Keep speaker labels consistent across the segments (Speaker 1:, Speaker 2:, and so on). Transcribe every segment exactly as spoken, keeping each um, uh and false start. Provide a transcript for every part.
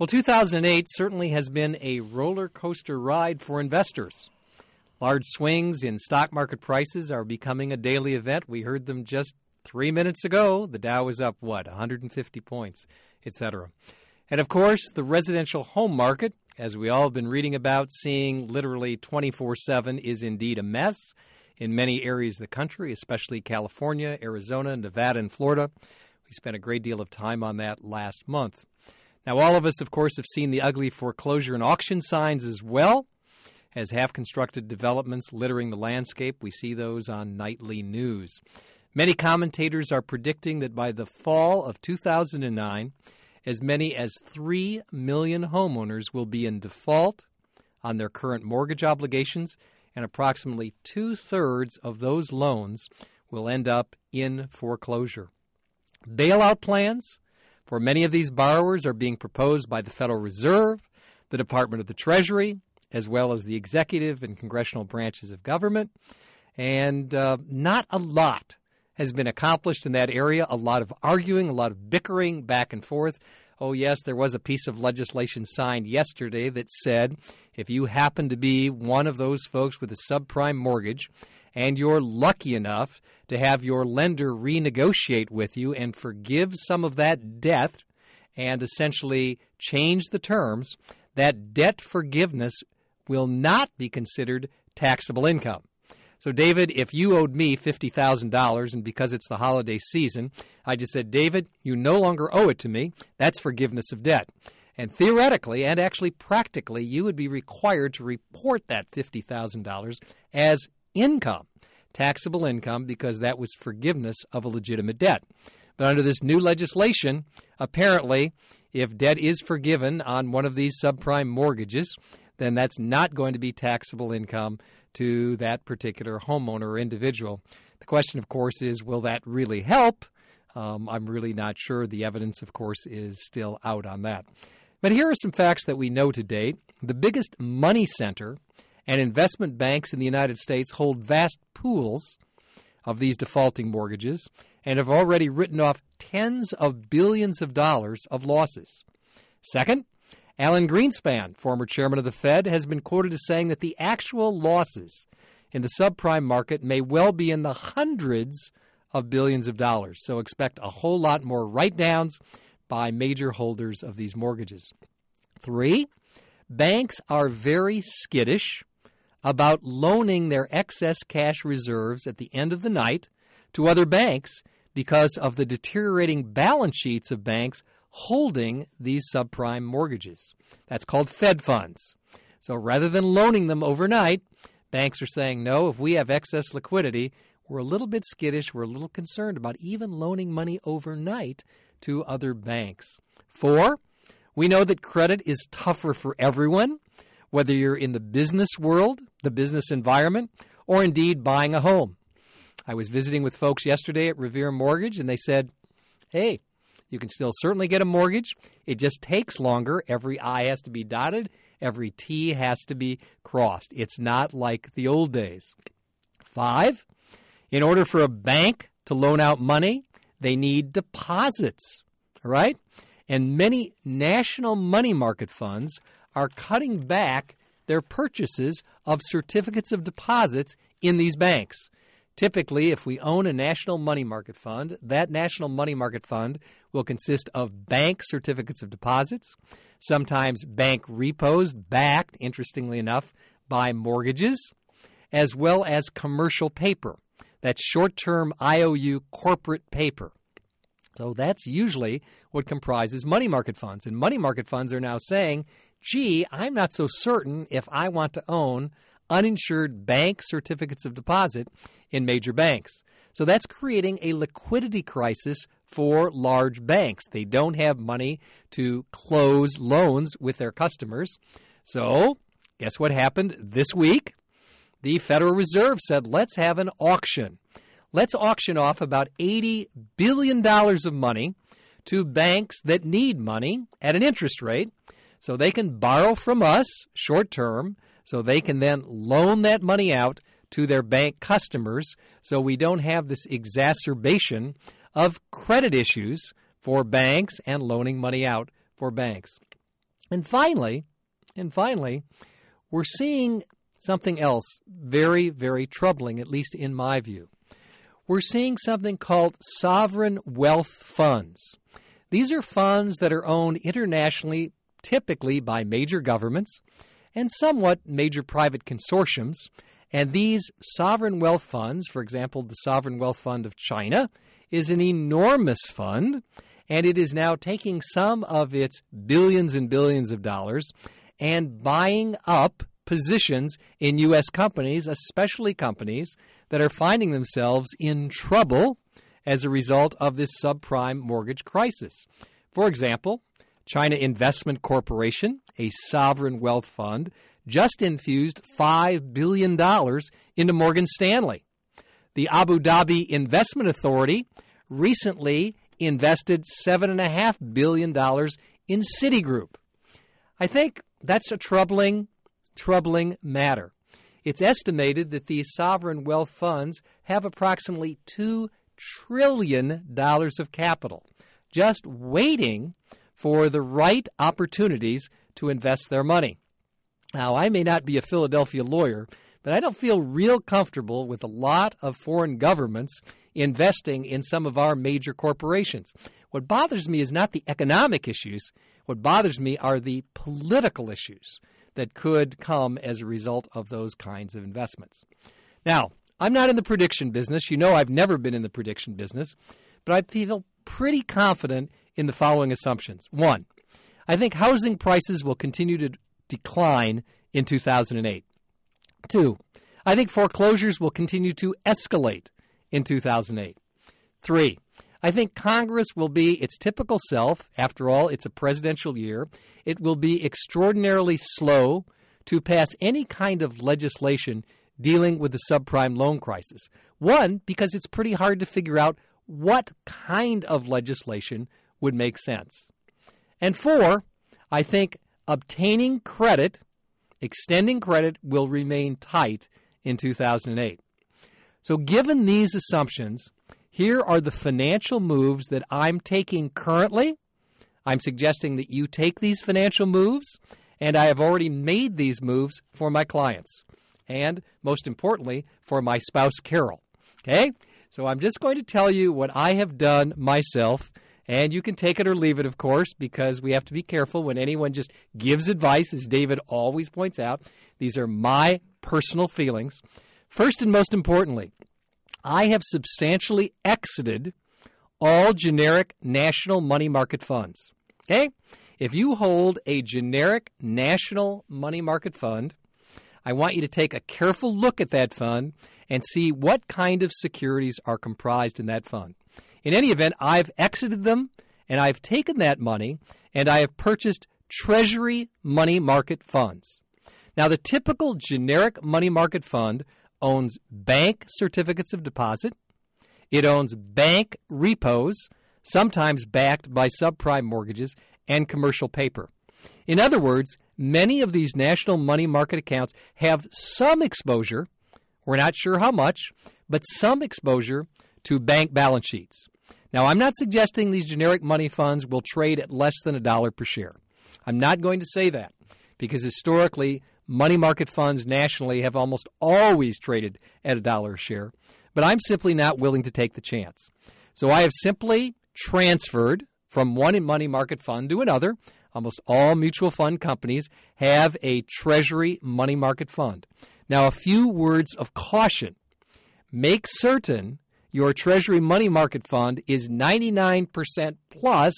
Speaker 1: Well, two thousand eight certainly has been a roller coaster ride for investors. Large swings in stock market prices are becoming a daily event. We heard them just three minutes ago. The Dow was up, what, one hundred fifty points, et cetera. And, of course, the residential home market, as we all have been reading about, seeing literally twenty-four seven, is indeed a mess in many areas of the country, especially California, Arizona, Nevada, and Florida. We spent a great deal of time on that last month. Now, all of us, of course, have seen the ugly foreclosure and auction signs as well as half-constructed developments littering the landscape. We see those on nightly news. Many commentators are predicting that by the fall of two thousand nine, as many as three million homeowners will be in default on their current mortgage obligations, and approximately two-thirds of those loans will end up in foreclosure. Bailout plans for many of these borrowers are being proposed by the Federal Reserve, the Department of the Treasury, as well as the executive and congressional branches of government. And uh, not a lot has been accomplished in that area, a lot of arguing, a lot of bickering back and forth. Oh, yes, there was a piece of legislation signed yesterday that said if you happen to be one of those folks with a subprime mortgage and you're lucky enough to have your lender renegotiate with you and forgive some of that debt and essentially change the terms, that debt forgiveness will not be considered taxable income. So, David, if you owed me fifty thousand dollars, and because it's the holiday season, I just said, David, you no longer owe it to me. That's forgiveness of debt. And theoretically and actually practically, you would be required to report that fifty thousand dollars as income, taxable income, because that was forgiveness of a legitimate debt. But under this new legislation, apparently, if debt is forgiven on one of these subprime mortgages, then that's not going to be taxable income to that particular homeowner or individual. The question, of course, is, will that really help? Um, I'm really not sure. The evidence, of course, is still out on that. But here are some facts that we know to date. The biggest money center and investment banks in the United States hold vast pools of these defaulting mortgages and have already written off tens of billions of dollars of losses. Second, Alan Greenspan, former chairman of the Fed, has been quoted as saying that the actual losses in the subprime market may well be in the hundreds of billions of dollars. So expect a whole lot more write-downs by major holders of these mortgages. Three, banks are very skittish about loaning their excess cash reserves at the end of the night to other banks because of the deteriorating balance sheets of banks holding these subprime mortgages. That's called Fed funds. So rather than loaning them overnight, banks are saying, no, if we have excess liquidity, we're a little bit skittish, we're a little concerned about even loaning money overnight to other banks. Four, we know that credit is tougher for everyone, whether you're in the business world, the business environment, or indeed buying a home. I was visiting with folks yesterday at Revere Mortgage, and they said, hey, you can still certainly get a mortgage. It just takes longer. Every I has to be dotted. Every T has to be crossed. It's not like the old days. Five, in order for a bank to loan out money, they need deposits, all right? And many national money market funds are cutting back their purchases of certificates of deposits in these banks. Typically, if we own a national money market fund, that national money market fund will consist of bank certificates of deposits, sometimes bank repos backed, interestingly enough, by mortgages, as well as commercial paper. That's short-term I O U corporate paper. So that's usually what comprises money market funds. And money market funds are now saying, gee, I'm not so certain if I want to own uninsured bank certificates of deposit in major banks. So that's creating a liquidity crisis for large banks. They don't have money to close loans with their customers. So guess what happened this week? The Federal Reserve said, let's have an auction. Let's auction off about eighty billion dollars of money to banks that need money at an interest rate so they can borrow from us short term, so they can then loan that money out to their bank customers so we don't have this exacerbation of credit issues for banks and loaning money out for banks. And finally, and finally, we're seeing something else very, very troubling, at least in my view. We're seeing something called sovereign wealth funds. These are funds that are owned internationally, typically by major governments and somewhat major private consortiums. And these sovereign wealth funds, for example, the Sovereign Wealth Fund of China, is an enormous fund, and it is now taking some of its billions and billions of dollars and buying up positions in U S companies, especially companies that are finding themselves in trouble as a result of this subprime mortgage crisis. For example, China Investment Corporation, a sovereign wealth fund, just infused five billion dollars into Morgan Stanley. The Abu Dhabi Investment Authority recently invested seven point five billion dollars in Citigroup. I think that's a troubling, troubling matter. It's estimated that these sovereign wealth funds have approximately two trillion dollars of capital, just waiting for the right opportunities to invest their money. Now, I may not be a Philadelphia lawyer, but I don't feel real comfortable with a lot of foreign governments investing in some of our major corporations. What bothers me is not the economic issues. What bothers me are the political issues that could come as a result of those kinds of investments. Now, I'm not in the prediction business. You know I've never been in the prediction business, but I feel pretty confident in the following assumptions. One, I think housing prices will continue to decline in two thousand eight. Two, I think foreclosures will continue to escalate in two thousand eight. Three, I think Congress will be its typical self. After all, it's a presidential year. It will be extraordinarily slow to pass any kind of legislation dealing with the subprime loan crisis. One, because it's pretty hard to figure out what kind of legislation would make sense. And four, I think obtaining credit, extending credit, will remain tight in two thousand eight. So given these assumptions, here are the financial moves that I'm taking currently. I'm suggesting that you take these financial moves, and I have already made these moves for my clients and, most importantly, for my spouse, Carol. Okay? So I'm just going to tell you what I have done myself, and you can take it or leave it, of course, because we have to be careful when anyone just gives advice, as David always points out. These are my personal feelings. First and most importantly, I have substantially exited all generic national money market funds. Okay? If you hold a generic national money market fund, I want you to take a careful look at that fund and see what kind of securities are comprised in that fund. In any event, I've exited them, and I've taken that money, and I have purchased Treasury money market funds. Now, the typical generic money market fund owns bank certificates of deposit. It owns bank repos, sometimes backed by subprime mortgages and commercial paper. In other words, many of these national money market accounts have some exposure, we're not sure how much, but some exposure to bank balance sheets. Now, I'm not suggesting these generic money funds will trade at less than a dollar per share. I'm not going to say that because historically, money market funds nationally have almost always traded at a dollar a share, but I'm simply not willing to take the chance. So I have simply transferred from one money market fund to another. Almost all mutual fund companies have a Treasury money market fund. Now, a few words of caution. Make certain your Treasury money market fund is ninety-nine percent plus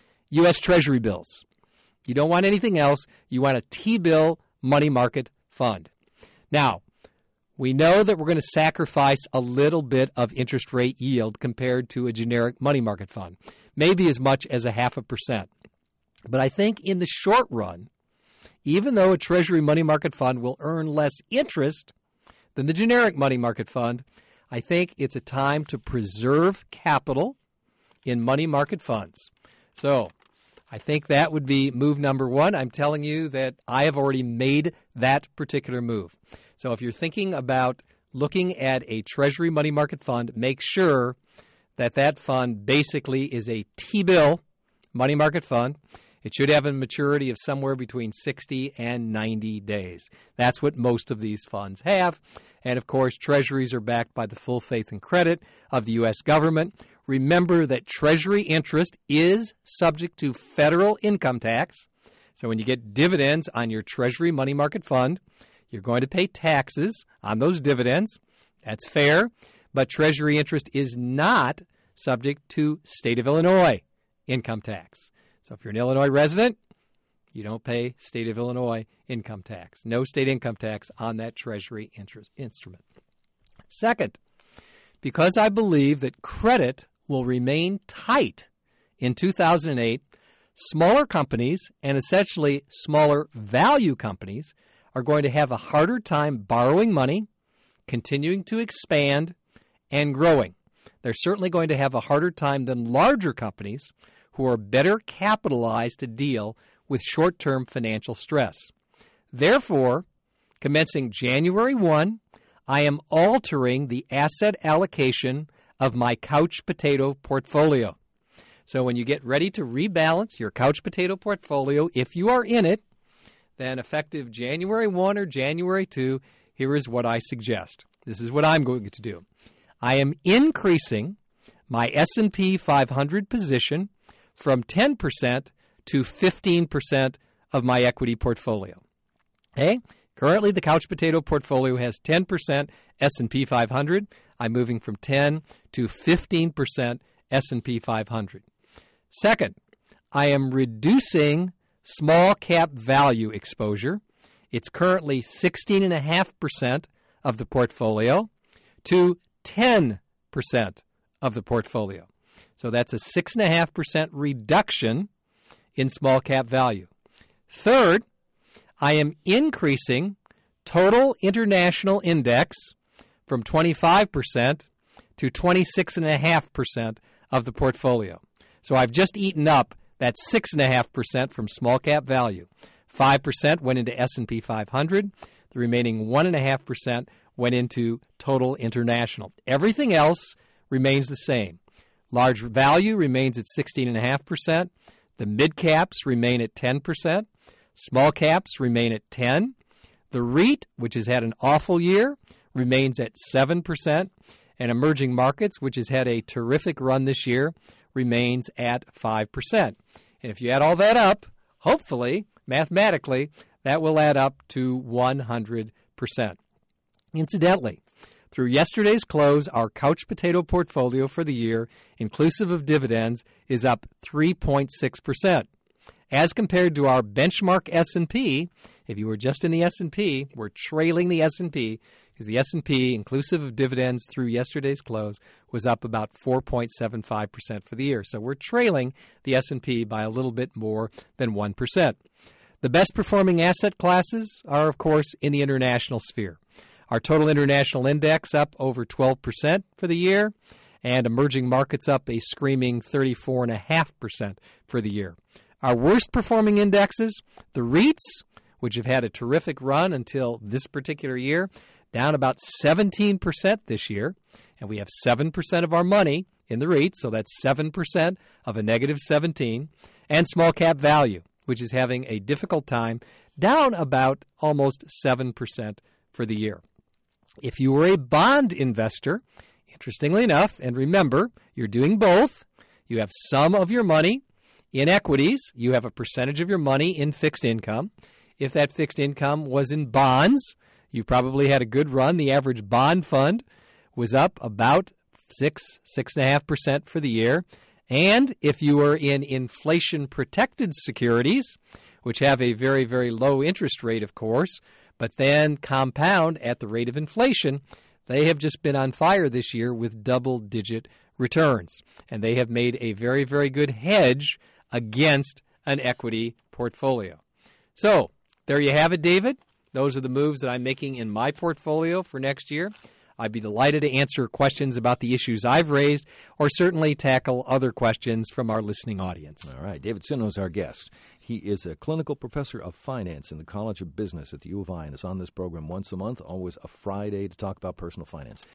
Speaker 1: U S Treasury bills. You don't want anything else. You want a T-bill money market fund. Now, we know that we're going to sacrifice a little bit of interest rate yield compared to a generic money market fund, maybe as much as a half a percent. But I think in the short run, even though a Treasury money market fund will earn less interest than the generic money market fund, I think it's a time to preserve capital in money market funds. So I think that would be move number one. I'm telling you that I have already made that particular move. So if you're thinking about looking at a Treasury money market fund, make sure that that fund basically is a T-bill money market fund. It should have a maturity of somewhere between sixty and ninety days. That's what most of these funds have. And, of course, Treasuries are backed by the full faith and credit of the U S government. Remember that Treasury interest is subject to federal income tax. So when you get dividends on your Treasury money market fund, you're going to pay taxes on those dividends. That's fair. But Treasury interest is not subject to state of Illinois income tax. So if you're an Illinois resident, you don't pay state of Illinois income tax. No state income tax on that Treasury interest instrument. Second, because I believe that credit will remain tight in two thousand eight, smaller companies and essentially smaller value companies are going to have a harder time borrowing money, continuing to expand, and growing. They're certainly going to have a harder time than larger companies who are better capitalized to deal with short-term financial stress. Therefore, commencing January first, I am altering the asset allocation of my couch potato portfolio. So when you get ready to rebalance your couch potato portfolio, if you are in it, then effective January first or January second, here is what I suggest. This is what I'm going to do. I am increasing my S and P five hundred position from ten percent to fifteen percent of my equity portfolio. Okay? Currently, the couch potato portfolio has ten percent S and P five hundred. I'm moving from ten to fifteen percent S and P five hundred. Second, I am reducing small cap value exposure. It's currently sixteen point five percent of the portfolio to ten percent of the portfolio. So that's a six point five percent reduction in small cap value. Third, I am increasing total international index from twenty-five percent to twenty-six point five percent of the portfolio. So I've just eaten up that six point five percent from small cap value. five percent went into S and P five hundred. The remaining one point five percent went into total international. Everything else remains the same. Large value remains at sixteen point five percent. The mid caps remain at ten percent. Small caps remain at ten percent. The REIT, which has had an awful year, remains at seven percent. And emerging markets, which has had a terrific run this year, remains at five percent. And if you add all that up, hopefully, mathematically, that will add up to one hundred percent. Incidentally, through yesterday's close, our couch potato portfolio for the year, inclusive of dividends, is up three point six percent. As compared to our benchmark S and P, if you were just in the S and P, we're trailing the S and P because the S and P, inclusive of dividends through yesterday's close, was up about four point seven five percent for the year. So we're trailing the S and P by a little bit more than one percent. The best performing asset classes are, of course, in the international sphere. Our total international index up over twelve percent for the year, and emerging markets up a screaming thirty-four point five percent for the year. Our worst performing indexes, the REITs, which have had a terrific run until this particular year, down about seventeen percent this year, and we have seven percent of our money in the REITs, so that's seven percent of a negative seventeen, and small cap value, which is having a difficult time, down about almost seven percent for the year. If you were a bond investor, interestingly enough, and remember, you're doing both, you have some of your money in equities, you have a percentage of your money in fixed income. If that fixed income was in bonds, you probably had a good run. The average bond fund was up about six, six and a half percent for the year. And if you were in inflation-protected securities, which have a very, very low interest rate, of course, but then compound at the rate of inflation, they have just been on fire this year with double-digit returns. And they have made a very, very good hedge against an equity portfolio. So there you have it, David. Those are the moves that I'm making in my portfolio for next year. I'd be delighted to answer questions about the issues I've raised or certainly tackle other questions from our listening audience.
Speaker 2: All right. David Sinno is our guest. He is a clinical professor of finance in the College of Business at the U of I and is on this program once a month, always a Friday, to talk about personal finance.